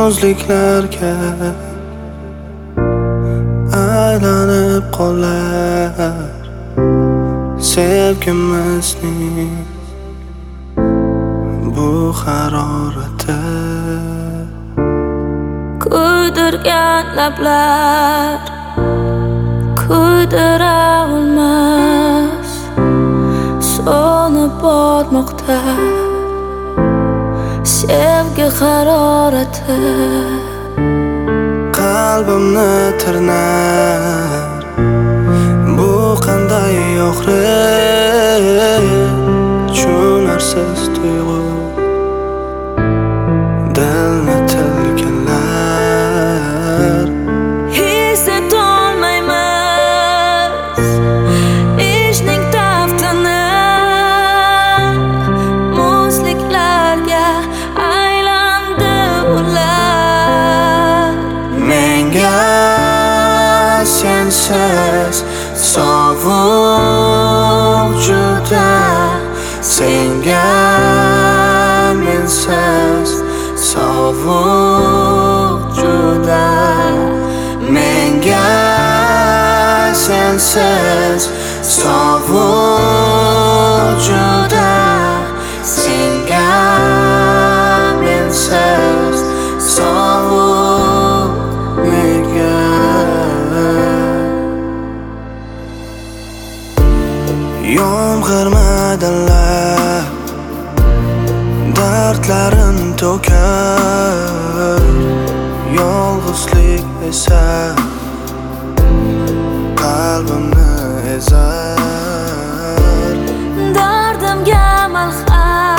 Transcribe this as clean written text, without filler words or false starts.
muzliklarga aylanib qolar sevgimizning bu harorati. Kuydirgan lablar kuydira olmas, so'nib bormoqda sevgi harorati. Qalbimni tirnar bu qanday og'riq, tushunarsiz tuyg'u dilni tilganlar. His etolmaymiz ishning taftini, muzliklarga aylandi ular. Menga sensiz sovuq juda, senga mensiz sovuq juda. Menga sensiz sovuq juda, senga mensiz sovuq nega. Yomg'irmadilar dardlarim to'kar, yolg'izlik esa qalbimni ezar. Dardimga malham